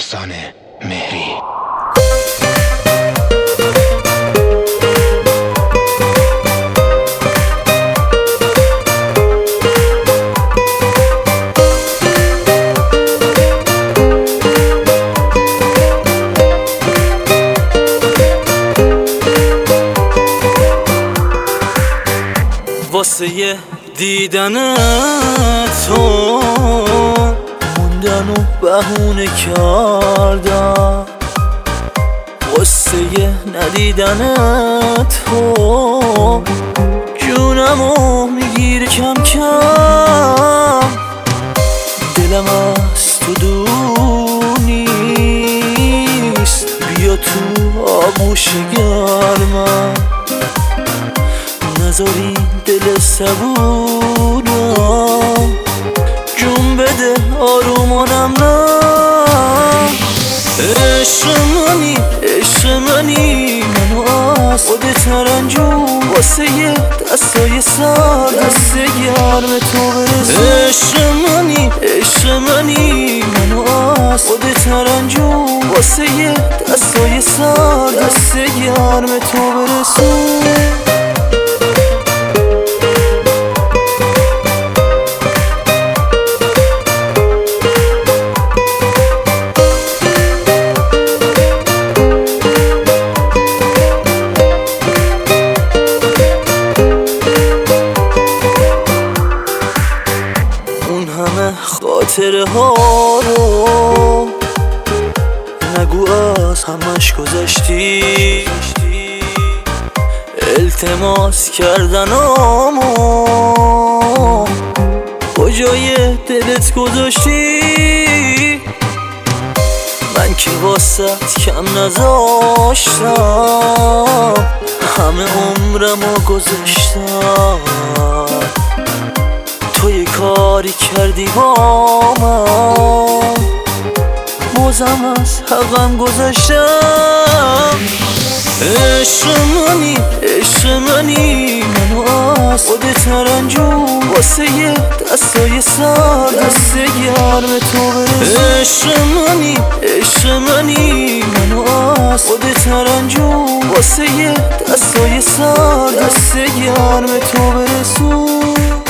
داستان مهری. واسه دیدن تو موندن و بهونه کردم، واسه ندیدن تو جونمو میگیره کم کم. دلم از تو دور نیست، بیا تو آغوش گرمم، نذاری دل صبورم جون بده آرومانم نه. عشق منی منو از خودت رنجون، واسه یه دستای سر دست گرم تو برسون. عشق منی منو از خودت رنجون، واسه یه دستای سر دست گرم تو برسون. خاطره ها رو نگو از همش گذشتی، التماس کردنامو کجای دلت گذاشتی؟ من که واسط کم نذاشتم، همه عمرمو گذاشتم، تو یه کاری کردی با من، بازم از حقم گذاشتم. عشق منی منو از خودت رنجون، واسه یه دستای سر دست گرم تو برسون. عشق منی منو از خودت رنجون، واسه یه دستای سر دست گرم تو برسون.